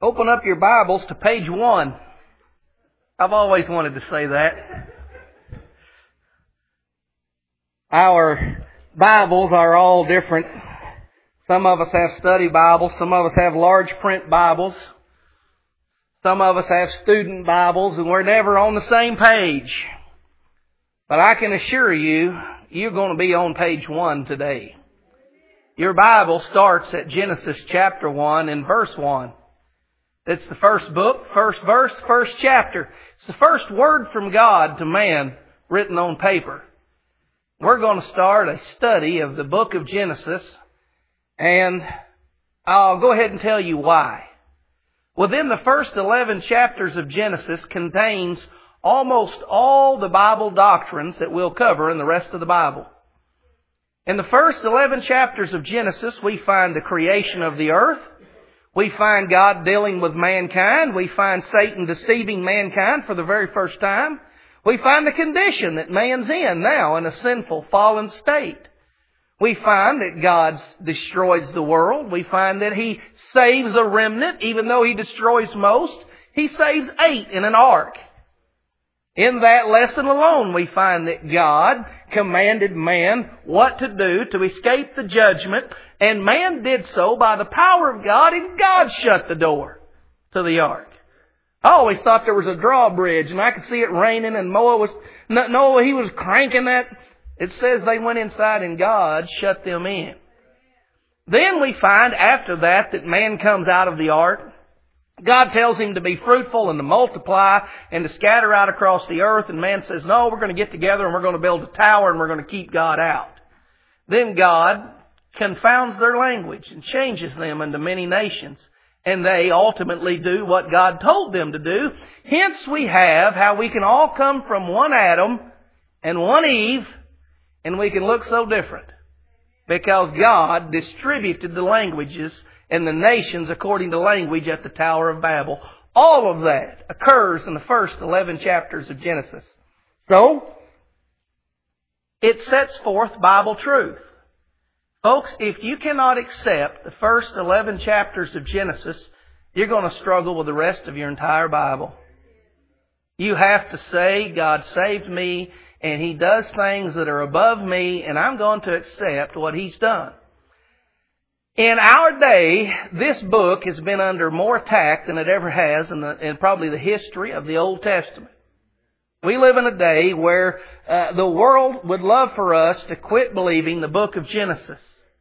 Open up your Bibles to page 1. I've always wanted to say that. Our Bibles are all different. Some of us have study Bibles. Some of us have large print Bibles. Some of us have student Bibles, and we're never on the same page. But I can assure you, you're going to be on page 1 today. Your Bible starts at Genesis chapter 1 and verse 1. It's the first book, first verse, first chapter. It's the first word from God to man written on paper. We're going to start a study of the book of Genesis, and I'll go ahead and tell you why. Within the first 11 chapters of Genesis contains almost all the Bible doctrines that we'll cover in the rest of the Bible. In the first 11 chapters of Genesis, we find the creation of the earth. We find God dealing with mankind. We find Satan deceiving mankind for the very first time. We find the condition that man's in now in a sinful, fallen state. We find that God destroys the world. We find that He saves a remnant. Even though He destroys most, He saves 8 in an ark. In that lesson alone, we find that God commanded man what to do to escape the judgment, and man did so by the power of God, and God shut the door to the ark. I always thought there was a drawbridge, and I could see it raining, and Noah, he was cranking that. It says they went inside, and God shut them in. Then we find after that man comes out of the ark. God tells him to be fruitful and to multiply and to scatter out across the earth. And man says, no, we're going to get together and we're going to build a tower and we're going to keep God out. Then God confounds their language and changes them into many nations. And they ultimately do what God told them to do. Hence we have how we can all come from one Adam and one Eve, and we can look so different. Because God distributed the languages and the nations according to language at the Tower of Babel. All of that occurs in the first 11 chapters of Genesis. So, it sets forth Bible truth. Folks, if you cannot accept the first 11 chapters of Genesis, you're going to struggle with the rest of your entire Bible. You have to say, God saved me, and He does things that are above me, and I'm going to accept what He's done. In our day, this book has been under more attack than it ever has in probably the history of the Old Testament. We live in a day where the world would love for us to quit believing the book of Genesis.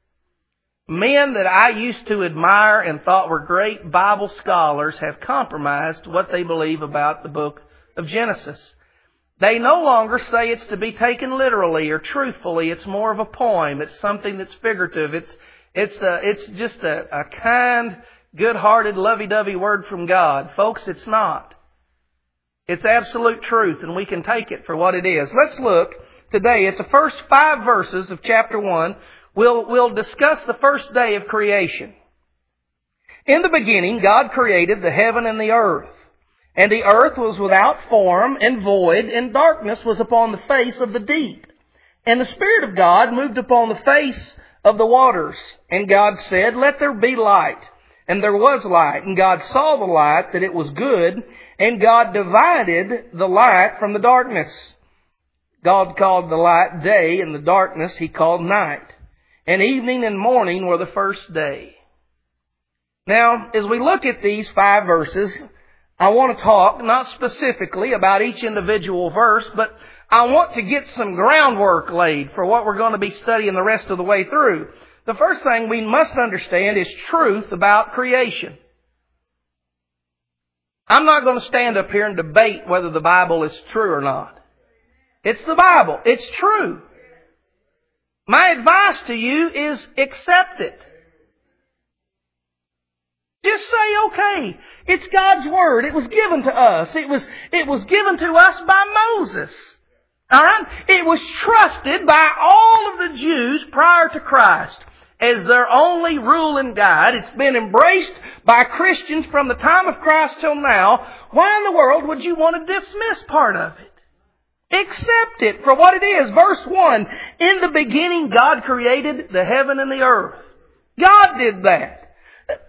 Men that I used to admire and thought were great Bible scholars have compromised what they believe about the book of Genesis. They no longer say it's to be taken literally or truthfully. It's more of a poem. It's something that's figurative. It's just a kind, good-hearted, lovey-dovey word from God. Folks, it's not. It's absolute truth, and we can take it for what it is. Let's look today at the first 5 verses of chapter 1. We'll discuss the first day of creation. In the beginning, God created the heaven and the earth. And the earth was without form and void, and darkness was upon the face of the deep. And the Spirit of God moved upon the face of the waters. And God said, let there be light. And there was light. And God saw the light, that it was good. And God divided the light from the darkness. God called the light day, and the darkness He called night. And evening and morning were the first day. Now, as we look at these 5 verses, I want to talk not specifically about each individual verse, but I want to get some groundwork laid for what we're going to be studying the rest of the way through. The first thing we must understand is truth about creation. I'm not going to stand up here and debate whether the Bible is true or not. It's the Bible. It's true. My advice to you is accept it. Just say, okay, it's God's Word. It was given to us. It was given to us by Moses. Alright? It was trusted by all of the Jews prior to Christ as their only rule and guide. It's been embraced by Christians from the time of Christ till now. Why in the world would you want to dismiss part of it? Accept it for what it is. Verse 1, in the beginning God created the heaven and the earth. God did that.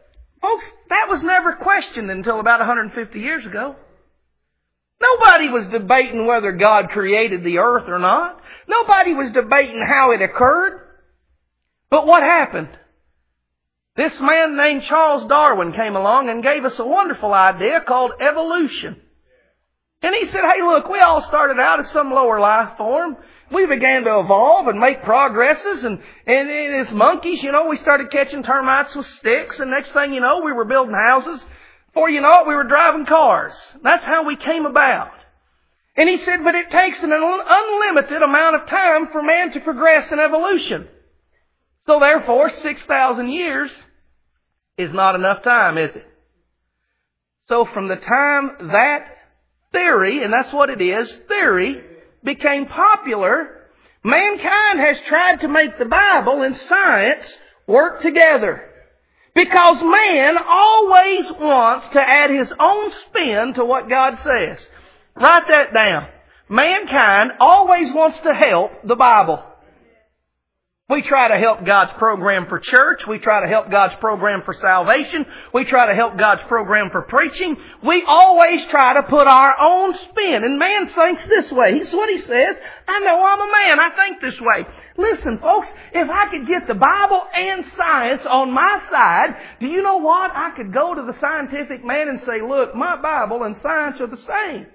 Folks, that was never questioned until about 150 years ago. Nobody was debating whether God created the earth or not. Nobody was debating how it occurred. But what happened? This man named Charles Darwin came along and gave us a wonderful idea called evolution. And he said, hey, look, we all started out as some lower life form. We began to evolve and make progresses. And as monkeys, we started catching termites with sticks. And next thing you know, we were building houses. Before you know it, we were driving cars. That's how we came about. And he said, but it takes an unlimited amount of time for man to progress in evolution. So therefore, 6,000 years is not enough time, is it? So from the time that theory, and that's what it is, theory, became popular, mankind has tried to make the Bible and science work together. Because man always wants to add his own spin to what God says. Write that down. Mankind always wants to help the Bible. We try to help God's program for church. We try to help God's program for salvation. We try to help God's program for preaching. We always try to put our own spin. And man thinks this way. This is what he says. I know I'm a man. I think this way. Listen, folks, if I could get the Bible and science on my side, do you know what? I could go to the scientific man and say, look, my Bible and science are the same.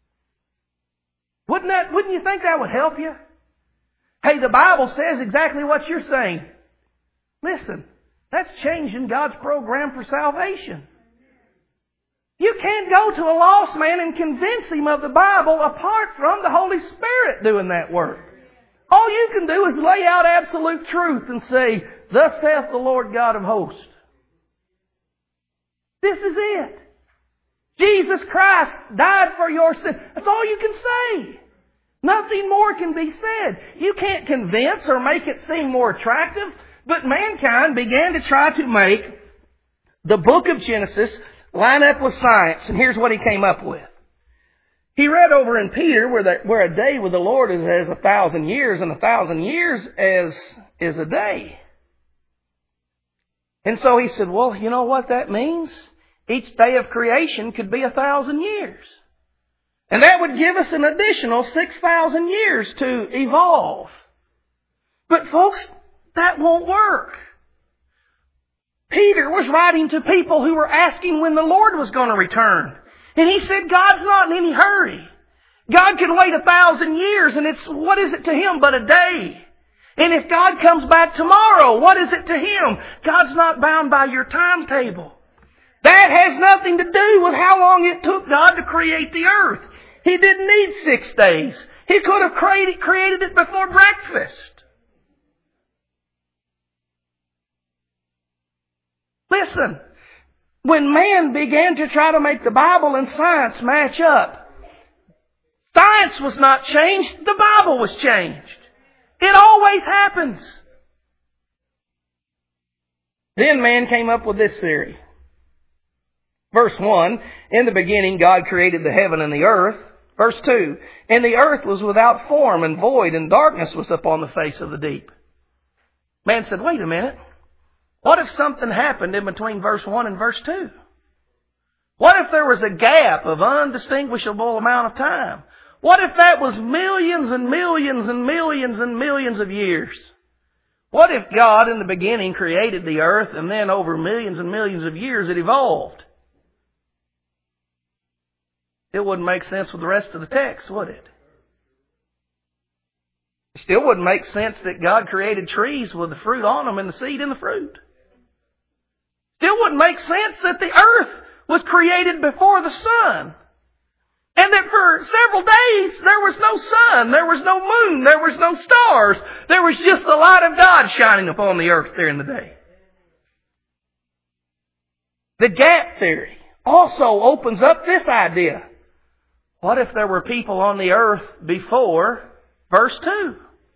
Wouldn't you think that would help you? Hey, the Bible says exactly what you're saying. Listen, that's changing God's program for salvation. You can't go to a lost man and convince him of the Bible apart from the Holy Spirit doing that work. All you can do is lay out absolute truth and say, thus saith the Lord God of hosts. This is it. Jesus Christ died for your sin. That's all you can say. Nothing more can be said. You can't convince or make it seem more attractive, but mankind began to try to make the book of Genesis line up with science, and here's what he came up with. He read over in Peter where a day with the Lord is as 1,000 years, and 1,000 years is a day. And so he said, well, you know what that means? Each day of creation could be 1,000 years. And that would give us an additional 6,000 years to evolve. But folks, that won't work. Peter was writing to people who were asking when the Lord was going to return. And he said, God's not in any hurry. God can wait 1,000 years, and what is it to Him but a day? And if God comes back tomorrow, what is it to Him? God's not bound by your timetable. That has nothing to do with how long it took God to create the earth. He didn't need 6 days. He could have created it before breakfast. Listen, when man began to try to make the Bible and science match up, science was not changed, the Bible was changed. It always happens. Then man came up with this theory. Verse 1, in the beginning God created the heaven and the earth. Verse 2, and the earth was without form and void, and darkness was upon the face of the deep. Man said, wait a minute. What if something happened in between verse 1 and verse 2? What if there was a gap of undistinguishable amount of time? What if that was millions and millions and millions and millions of years? What if God in the beginning created the earth and then over millions and millions of years it evolved? It wouldn't make sense with the rest of the text, would it? It still wouldn't make sense that God created trees with the fruit on them and the seed in the fruit. Still wouldn't make sense that the earth was created before the sun. And that for several days there was no sun, there was no moon, there was no stars. There was just the light of God shining upon the earth during the day. The gap theory also opens up this idea. What if there were people on the earth before verse 2?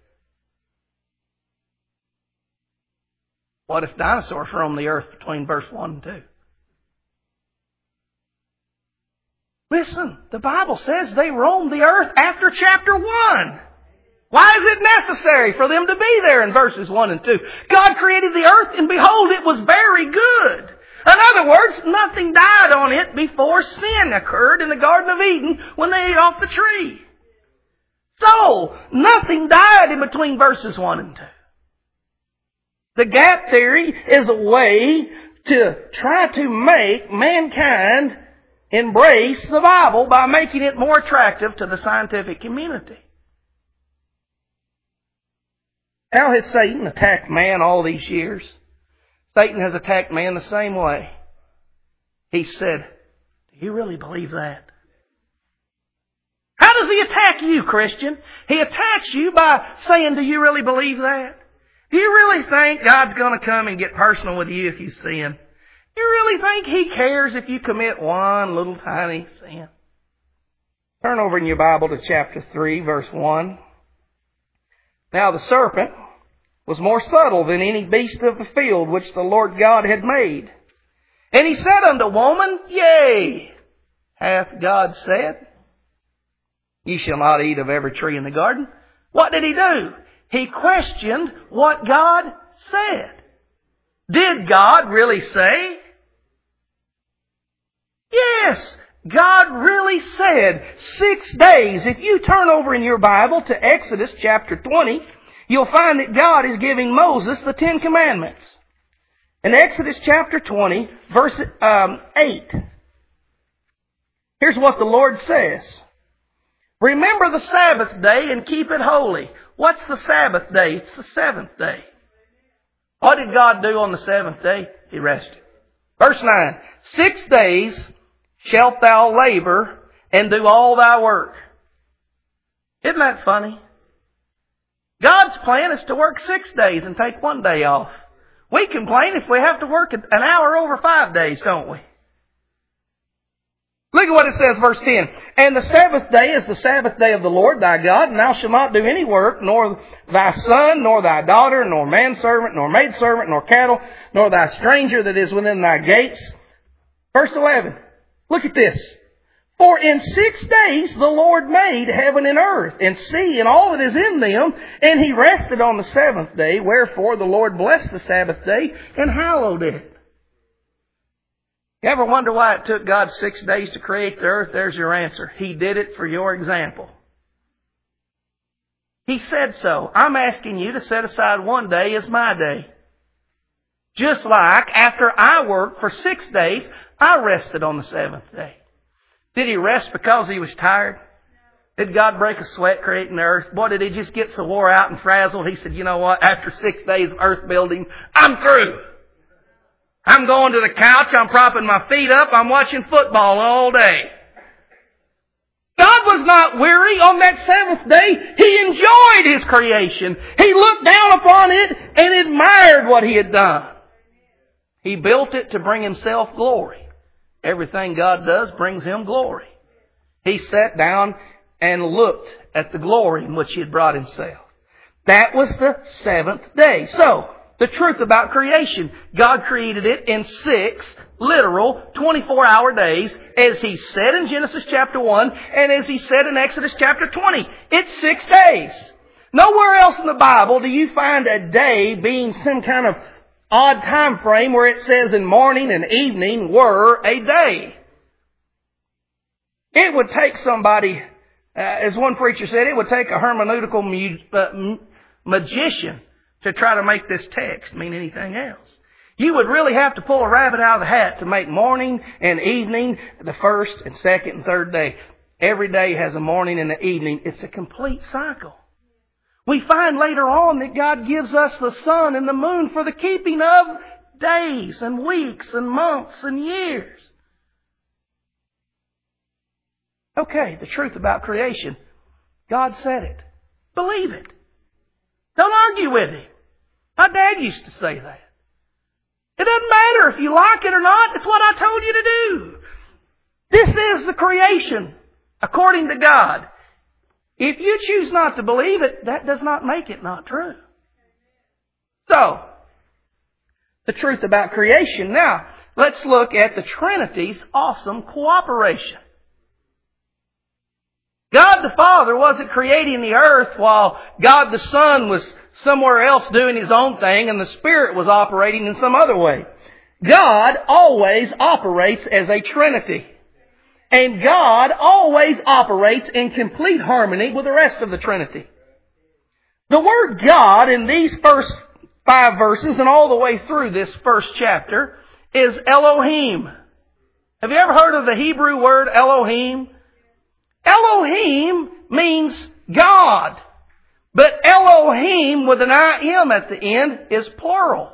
What if dinosaurs roamed the earth between verse 1 and 2? Listen, the Bible says they roamed the earth after chapter 1. Why is it necessary for them to be there in verses 1 and 2? God created the earth and behold, it was very good. In other words, nothing died on it before sin occurred in the Garden of Eden when they ate off the tree. So, nothing died in between verses 1 and 2. The gap theory is a way to try to make mankind embrace the Bible by making it more attractive to the scientific community. How has Satan attacked man all these years? Satan has attacked man the same way. He said, do you really believe that? How does he attack you, Christian? He attacks you by saying, do you really believe that? Do you really think God's going to come and get personal with you if you sin? Do you really think He cares if you commit one little tiny sin? Turn over in your Bible to chapter 3, verse 1. Now the serpent was more subtle than any beast of the field which the Lord God had made. And he said unto woman, Yea, hath God said, Ye shall not eat of every tree in the garden. What did he do? He questioned what God said. Did God really say? Yes, God really said 6 days. If you turn over in your Bible to Exodus chapter 20, you'll find that God is giving Moses the 10 Commandments. In Exodus chapter 20, verse 8, here's what the Lord says. Remember the Sabbath day and keep it holy. What's the Sabbath day? It's the seventh day. What did God do on the seventh day? He rested. Verse 9, 6 days shalt thou labor and do all thy work. Isn't that funny? God's plan is to work 6 days and take 1 day off. We complain if we have to work an hour over 5 days, don't we? Look at what it says, verse 10. And the Sabbath day is the Sabbath day of the Lord thy God, and thou shalt not do any work, nor thy son, nor thy daughter, nor manservant, nor maidservant, nor cattle, nor thy stranger that is within thy gates. Verse 11. Look at this. For in 6 days the Lord made heaven and earth, and sea, and all that is in them, and He rested on the seventh day. Wherefore the Lord blessed the Sabbath day and hallowed it. You ever wonder why it took God 6 days to create the earth? There's your answer. He did it for your example. He said so. I'm asking you to set aside 1 day as my day. Just like after I worked for 6 days, I rested on the seventh day. Did He rest because He was tired? Did God break a sweat creating the earth? Boy, did He just get so wore out and frazzled? He said, you know what? After 6 days of earth building, I'm through. I'm going to the couch. I'm propping my feet up. I'm watching football all day. God was not weary on that seventh day. He enjoyed His creation. He looked down upon it and admired what He had done. He built it to bring Himself glory. Everything God does brings Him glory. He sat down and looked at the glory in which He had brought Himself. That was the seventh day. So, the truth about creation. God created it in 6 literal 24-hour days, as He said in Genesis chapter 1 and as He said in Exodus chapter 20. It's 6 days. Nowhere else in the Bible do you find a day being some kind of odd time frame where it says in morning and evening were a day. It would take somebody, as one preacher said, it would take a hermeneutical magician to try to make this text mean anything else. You would really have to pull a rabbit out of the hat to make morning and evening the first and second and third day. Every day has a morning and an evening. It's a complete cycle. We find later on that God gives us the sun and the moon for the keeping of days and weeks and months and years. Okay, the truth about creation. God said it. Believe it. Don't argue with Him. My dad used to say that. It doesn't matter if you like it or not. It's what I told you to do. This is the creation according to God. If you choose not to believe it, that does not make it not true. So, the truth about creation. Now, let's look at the Trinity's awesome cooperation. God the Father wasn't creating the earth while God the Son was somewhere else doing His own thing and the Spirit was operating in some other way. God always operates as a Trinity. And God always operates in complete harmony with the rest of the Trinity. The word God in these first 5 verses and all the way through this first chapter is Elohim. Have you ever heard of the Hebrew word Elohim? Elohim means God. But Elohim with an I-M at the end is plural.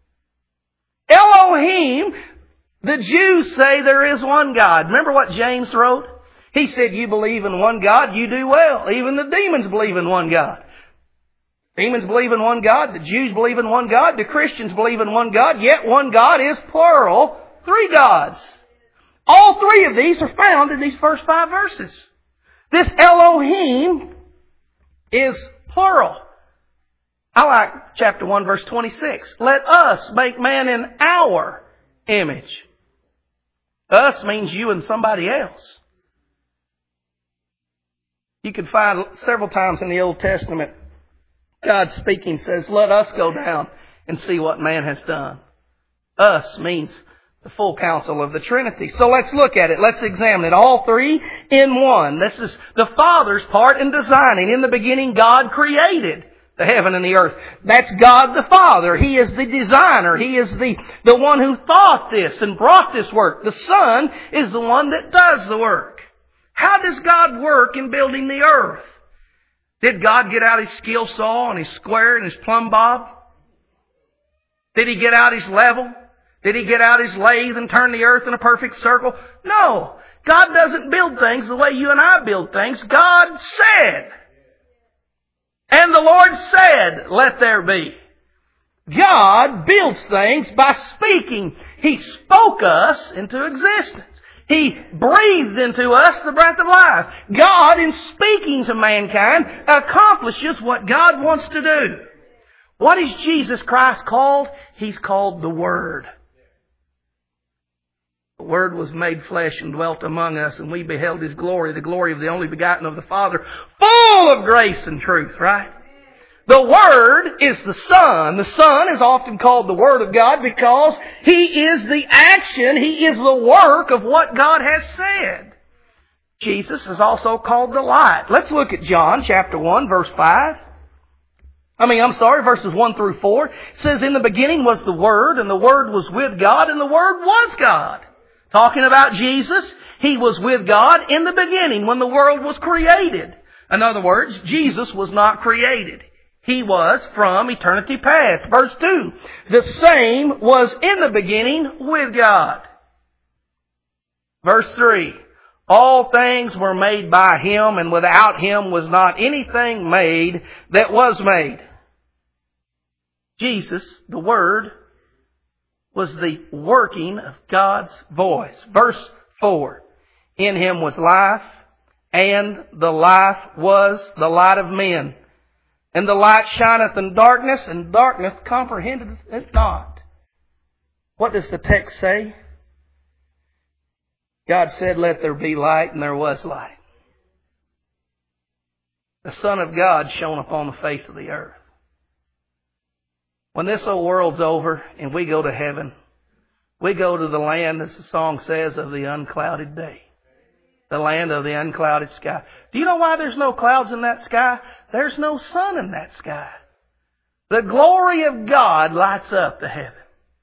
Elohim, the Jews say there is one God. Remember what James wrote? He said, you believe in one God, you do well. Even the demons believe in one God. Demons believe in one God. The Jews believe in one God. The Christians believe in one God. Yet one God is plural. 3 gods. All 3 of these are found in these first 5 verses. This Elohim is plural. I like chapter 1 verse 26. Let us make man in our image. Us means you and somebody else. You can find several times in the Old Testament God speaking says, let us go down and see what man has done. Us means the full counsel of the Trinity. So let's look at it. Let's examine it. All 3 in one. This is the Father's part in designing. In the beginning, God created the heaven and the earth. That's God the Father. He is the designer. He is the one who thought this and brought this work. The Son is the one that does the work. How does God work in building the earth? Did God get out His skill saw and His square and His plumb bob? Did He get out His level? Did He get out His lathe and turn the earth in a perfect circle? No. God doesn't build things the way you and I build things. God said. And the Lord said, let there be. God builds things by speaking. He spoke us into existence. He breathed into us the breath of life. God, in speaking to mankind, accomplishes what God wants to do. What is Jesus Christ called? He's called the Word. The Word was made flesh and dwelt among us, and we beheld His glory, the glory of the only begotten of the Father, full of grace and truth, right? The Word is the Son. The Son is often called the Word of God because He is the action, He is the work of what God has said. Jesus is also called the light. Let's look at John chapter 1, verse 5. Verses 1 through 4. It says, in the beginning was the Word, and the Word was with God, and the Word was God. Talking about Jesus, He was with God in the beginning when the world was created. In other words, Jesus was not created. He was from eternity past. Verse 2, the same was in the beginning with God. Verse 3, all things were made by Him, and without Him was not anything made that was made. Jesus, the Word, was the working of God's voice. Verse 4, in Him was life, and the life was the light of men. And the light shineth in darkness, and darkness comprehendeth it not. What does the text say? God said, let there be light, and there was light. The Son of God shone upon the face of the earth. When this old world's over and we go to heaven, we go to the land, as the song says, of the unclouded day. The land of the unclouded sky. Do you know why there's no clouds in that sky? There's no sun in that sky. The glory of God lights up the heaven.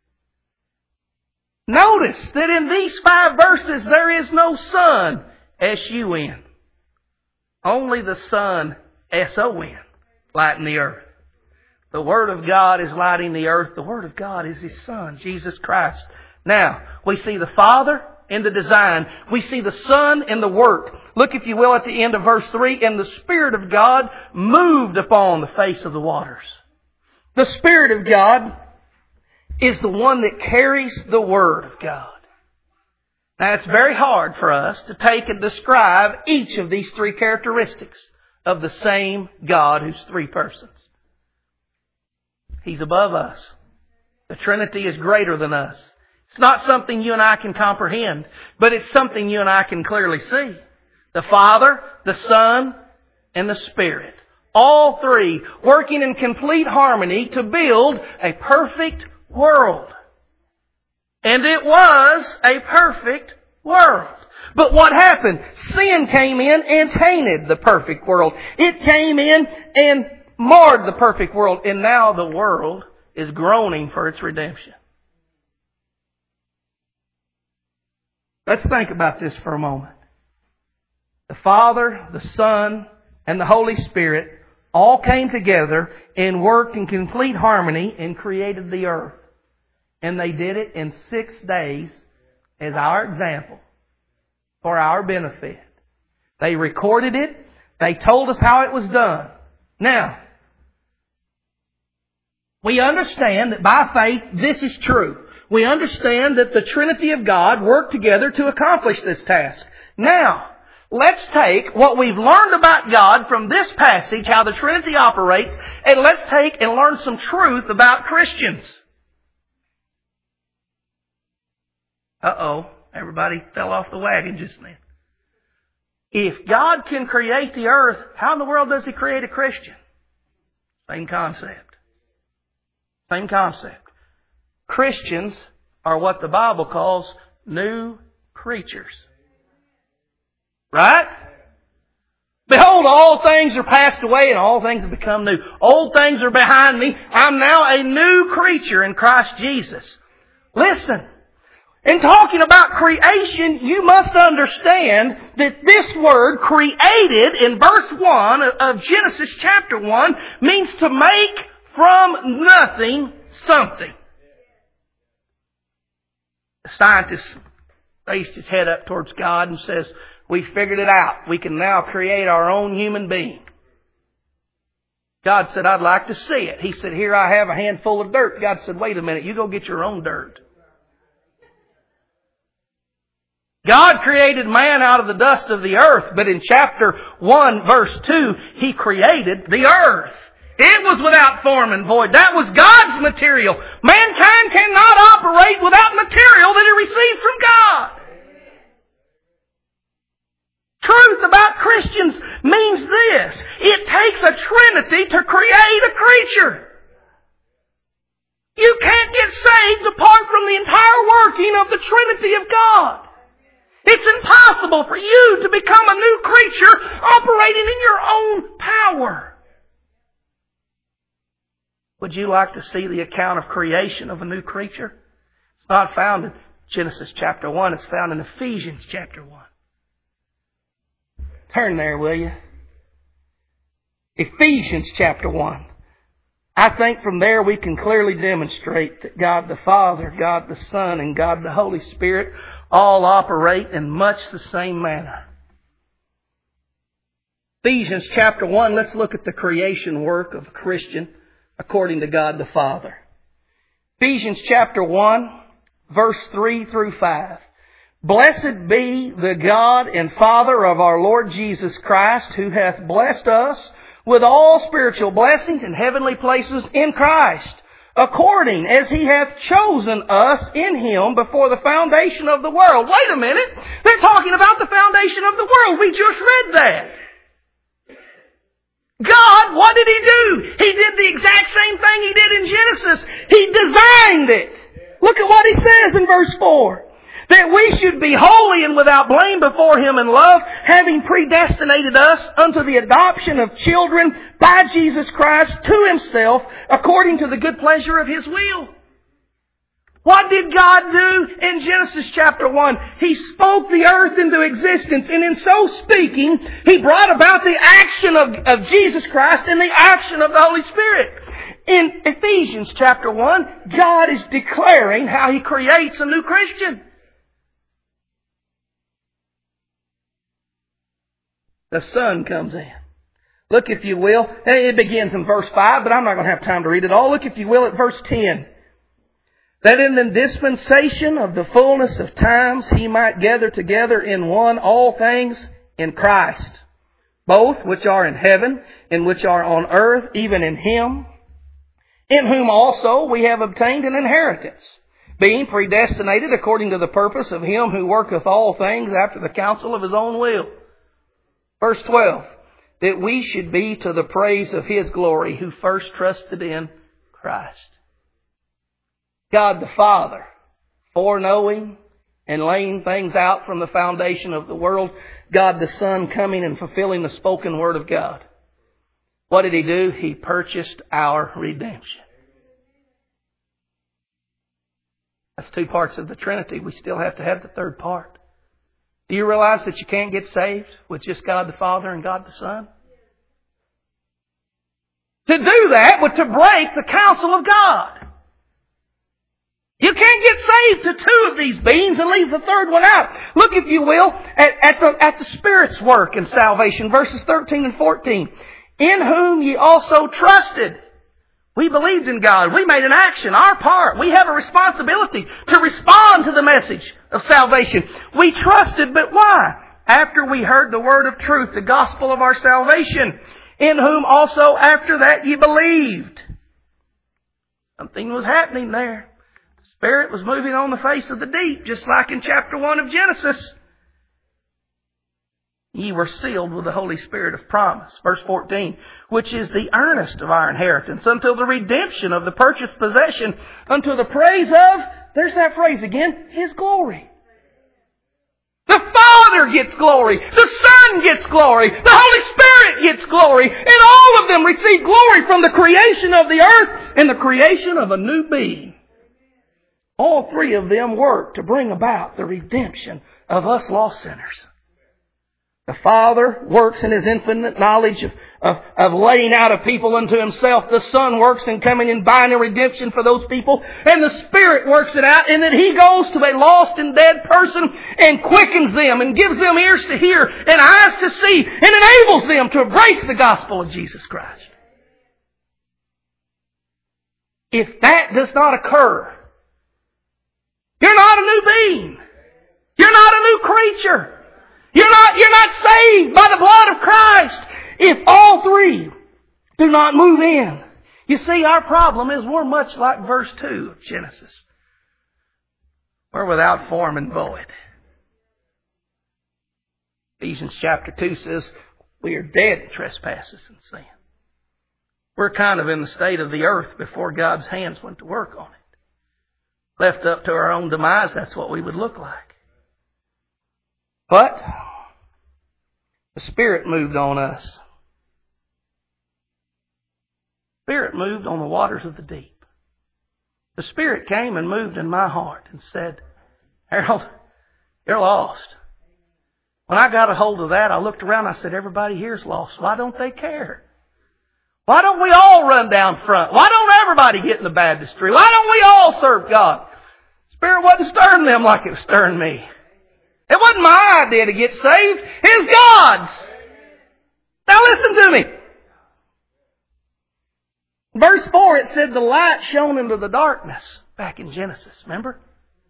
Notice that in these 5 verses there is no sun, S-U-N. Only the sun, S-O-N, lighting the earth. The Word of God is lighting the earth. The Word of God is His Son, Jesus Christ. Now, we see the Father in the design. We see the Son in the work. Look, if you will, at the end of verse 3. And the Spirit of God moved upon the face of the waters. The Spirit of God is the one that carries the Word of God. Now, it's very hard for us to take and describe each of these 3 characteristics of the same God who's 3 persons. He's above us. The Trinity is greater than us. It's not something you and I can comprehend, but it's something you and I can clearly see. The Father, the Son, and the Spirit. All 3 working in complete harmony to build a perfect world. And it was a perfect world. But what happened? Sin came in and tainted the perfect world. It came in and marred the perfect world. And now the world is groaning for its redemption. Let's think about this for a moment. The Father, the Son, and the Holy Spirit all came together and worked in complete harmony and created the earth. And they did it in 6 days as our example for our benefit. They recorded it. They told us how it was done. Now, we understand that by faith this is true. We understand that the Trinity of God worked together to accomplish this task. Now, let's take what we've learned about God from this passage, how the Trinity operates, and let's take and learn some truth about Christians. Uh-oh, everybody fell off the wagon just then. If God can create the earth, how in the world does He create a Christian? Same concept. Same concept. Christians are what the Bible calls new creatures. Right? Behold, all things are passed away and all things have become new. Old things are behind me. I'm now a new creature in Christ Jesus. Listen. In talking about creation, you must understand that this word created in verse 1 of Genesis chapter 1 means to make from nothing something. The scientist raised his head up towards God and says, we figured it out. We can now create our own human being. God said, I'd like to see it. He said, here I have a handful of dirt. God said, wait a minute, you go get your own dirt. God created man out of the dust of the earth, but in chapter 1, verse 2, He created the earth. It was without form and void. That was God's material. Mankind cannot operate without material that He received from God. Truth about Christians means this. It takes a Trinity to create a creature. You can't get saved apart from the entire working of the Trinity of God. It's impossible for you to become a new creature operating in your own power. Would you like to see the account of creation of a new creature? It's not found in Genesis chapter 1. It's found in Ephesians chapter 1. Turn there, will you? Ephesians chapter 1. I think from there we can clearly demonstrate that God the Father, God the Son, and God the Holy Spirit all operate in much the same manner. Ephesians chapter 1, let's look at the creation work of a Christian according to God the Father. Ephesians chapter 1, verse 3 through 5. Blessed be the God and Father of our Lord Jesus Christ, who hath blessed us with all spiritual blessings in heavenly places in Christ, according as He hath chosen us in Him before the foundation of the world. Wait a minute. They're talking about the foundation of the world. We just read that. God, what did He do? He did the exact same thing He did in Genesis. He designed it. Look at what He says in verse 4. That we should be holy and without blame before Him in love, having predestinated us unto the adoption of children by Jesus Christ to Himself, according to the good pleasure of His will. What did God do in Genesis chapter 1? He spoke the earth into existence, and in so speaking, He brought about the action of Jesus Christ and the action of the Holy Spirit. In Ephesians chapter 1, God is declaring how He creates a new Christian. The Son comes in. Look, if you will. It begins in verse 5, but I'm not going to have time to read it all. Look, if you will, at verse 10. That in the dispensation of the fullness of times He might gather together in one all things in Christ, both which are in heaven and which are on earth, even in Him, in whom also we have obtained an inheritance, being predestinated according to the purpose of Him who worketh all things after the counsel of His own will. Verse 12, that we should be to the praise of His glory, who first trusted in Christ. God the Father foreknowing and laying things out from the foundation of the world, God the Son coming and fulfilling the spoken word of God. What did He do? He purchased our redemption. That's two parts of the Trinity. We still have to have the third part. Do you realize that you can't get saved with just God the Father and God the Son? To do that would to break the counsel of God. You can't get saved to two of these beings and leave the third one out. Look, if you will, at the Spirit's work in salvation, verses 13 and 14. In whom ye also trusted. We believed in God. We made an action, our part. We have a responsibility to respond to the message of salvation. We trusted, but why? After we heard the word of truth, the gospel of our salvation, in whom also after that ye believed. Something was happening there. The Spirit was moving on the face of the deep, just like in chapter 1 of Genesis. Ye were sealed with the Holy Spirit of promise. Verse 14. Which is the earnest of our inheritance until the redemption of the purchased possession, unto the praise of, there's that phrase again, His glory. The Father gets glory. The Son gets glory. The Holy Spirit gets glory. And all of them receive glory from the creation of the earth and the creation of a new being. All three of them work to bring about the redemption of us lost sinners. The Father works in His infinite knowledge of laying out a people unto Himself. The Son works in coming and buying a redemption for those people. And the Spirit works it out in that He goes to a lost and dead person and quickens them and gives them ears to hear and eyes to see and enables them to embrace the gospel of Jesus Christ. If that does not occur, you're not a new being. You're not a new creature. You're not saved by the blood of Christ if all three do not move in. You see, our problem is we're much like verse 2 of Genesis. We're without form and void. Ephesians chapter 2 says we are dead in trespasses and sin. We're kind of in the state of the earth before God's hands went to work on it. Left up to our own demise, that's what we would look like. But the Spirit moved on us. The Spirit moved on the waters of the deep. The Spirit came and moved in my heart and said, Harold, you're lost. When I got a hold of that, I looked around and I said, everybody here's lost. Why don't they care? Why don't we all run down front? Why don't everybody get in the baptistry? Why don't we all serve God? The Spirit wasn't stirring them like it was stirring me. It wasn't my idea to get saved. It's God's. Now listen to me. Verse 4, it said the light shone into the darkness back in Genesis. Remember?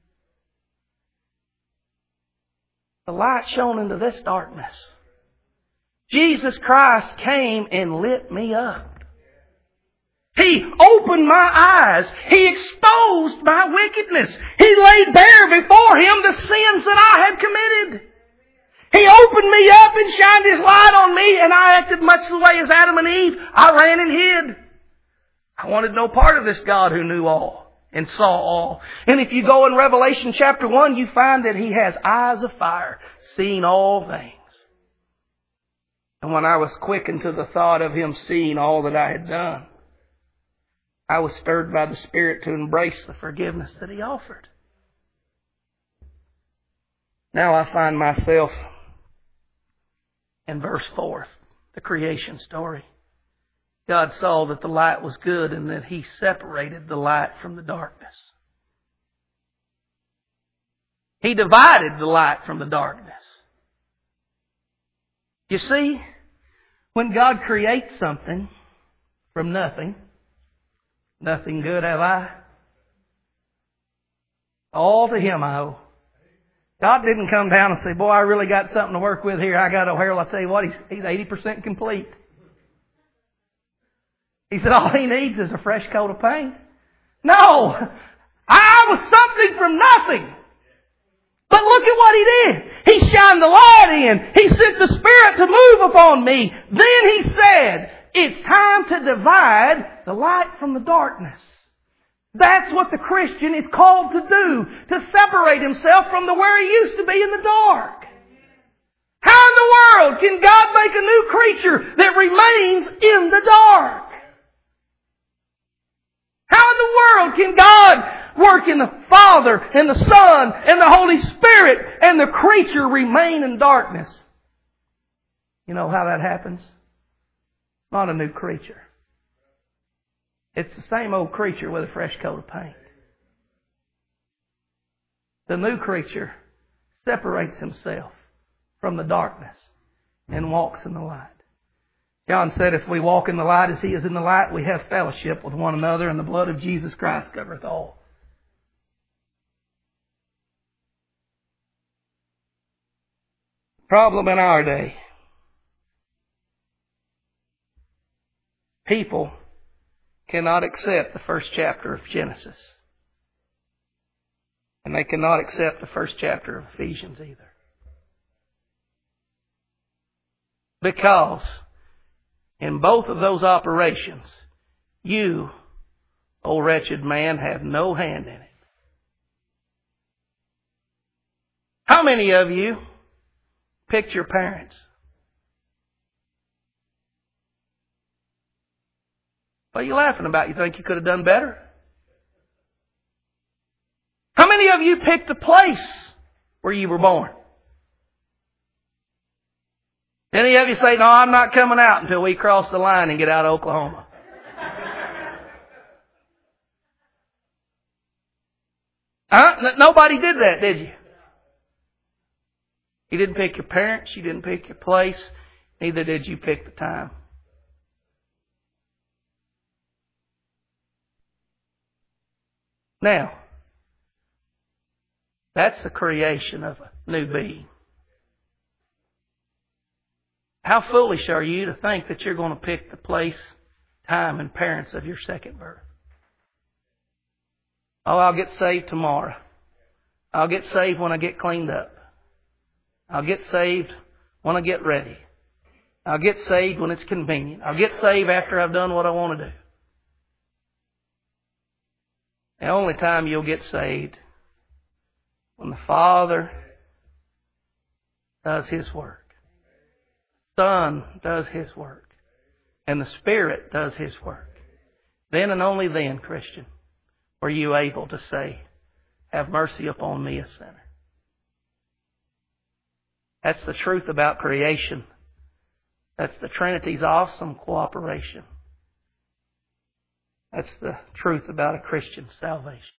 The light shone into this darkness. Jesus Christ came and lit me up. He opened my eyes. He exposed my wickedness. He laid bare before Him the sins that I had committed. He opened me up and shined His light on me, and I acted much the way as Adam and Eve. I ran and hid. I wanted no part of this God who knew all and saw all. And if you go in Revelation chapter 1, you find that He has eyes of fire, seeing all things. And when I was quickened to the thought of Him seeing all that I had done, I was stirred by the Spirit to embrace the forgiveness that He offered. Now I find myself in verse 4, the creation story. God saw that the light was good and that He separated the light from the darkness. He divided the light from the darkness. You see, when God creates something from nothing, nothing good have I. All to Him I owe. God didn't come down and say, boy, I really got something to work with here. I got Harold, I'll tell you what, he's 80% complete. He said, all he needs is a fresh coat of paint. No! I was something from nothing. But look at what He did. He shined the light in. He sent the Spirit to move upon me. Then He said, it's time to divide the light from the darkness. That's what the Christian is called to do, to separate himself from where he used to be in the dark. How in the world can God make a new creature that remains in the dark? How in the world can God work in the Father and the Son and the Holy Spirit and the creature remain in darkness? You know how that happens? Not a new creature. It's the same old creature with a fresh coat of paint. The new creature separates himself from the darkness and walks in the light. John said, if we walk in the light as He is in the light, we have fellowship with one another, and the blood of Jesus Christ covereth all. Problem in our day. People cannot accept the first chapter of Genesis. And they cannot accept the first chapter of Ephesians either. Because in both of those operations, you, O wretched man, have no hand in it. How many of you picked your parents? What are you laughing about? You think you could have done better? How many of you picked the place where you were born? Any of you say, no, I'm not coming out until we cross the line and get out of Oklahoma? Nobody did that, did you? You didn't pick your parents. You didn't pick your place. Neither did you pick the time. Now, that's the creation of a new being. How foolish are you to think that you're going to pick the place, time, and parents of your second birth? Oh, I'll get saved tomorrow. I'll get saved when I get cleaned up. I'll get saved when I get ready. I'll get saved when it's convenient. I'll get saved after I've done what I want to do. The only time you'll get saved when the Father does His work. Son does His work. And the Spirit does His work. Then and only then, Christian, were you able to say, have mercy upon me, a sinner. That's the truth about creation. That's the Trinity's awesome cooperation. That's the truth about a Christian's salvation.